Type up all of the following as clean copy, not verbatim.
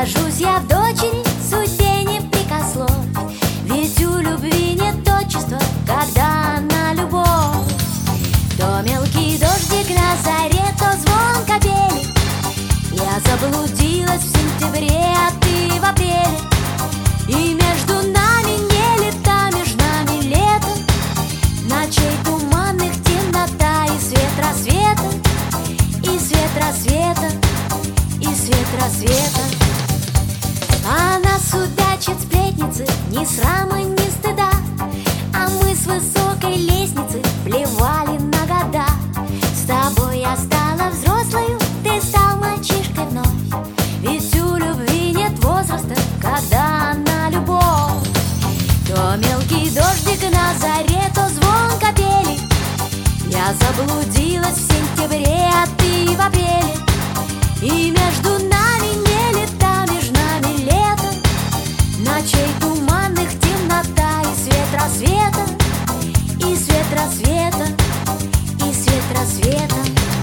Рожусь я в дочери, судьбе не прикословь, ведь у любви нет отчества, когда она любовь. То мелкий дождик на заре, то звон капели. Я заблудилась в сентябре, а ты в апреле. И между нами не лета, между нами лето. Ночей туманных темнота и свет рассвета, и свет рассвета, и свет рассвета. Она судачит сплетницы, ни срама, ни стыда, а мы с высокой лестницы плевали на года. С тобой я стала взрослою, ты стал мальчишкой вновь, ведь у любви нет возраста, когда она любовь. То мелкий дождик на заре, то звон капели. Я заблудилась в сентябре, а ты в апреле. И между нами не лета, между нами лето. Ночей туманных темнота и свет рассвета, и свет рассвета, и свет рассвета.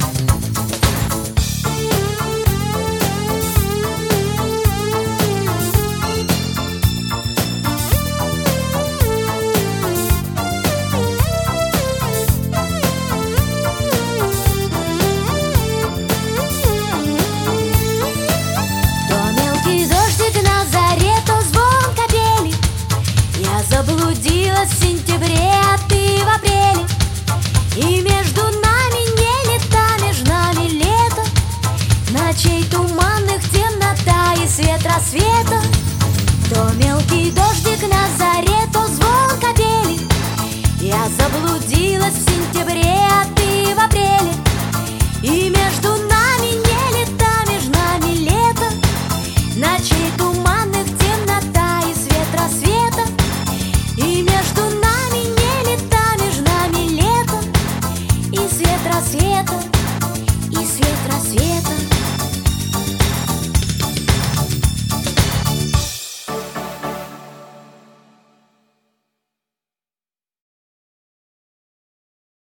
Заблудилась в сентябре, а ты в апреле. И между нами не лета, между нами лето. Ночей туманных темнота и свет рассвета. То мелкий дождик на заре, то звон капели. Я заблудилась в сентябре, а ты в апреле. И между нами не лета, между нами лето. Ночей туманных темнота и свет рассвета. И между нами не лета, между нами лето, и свет рассвета.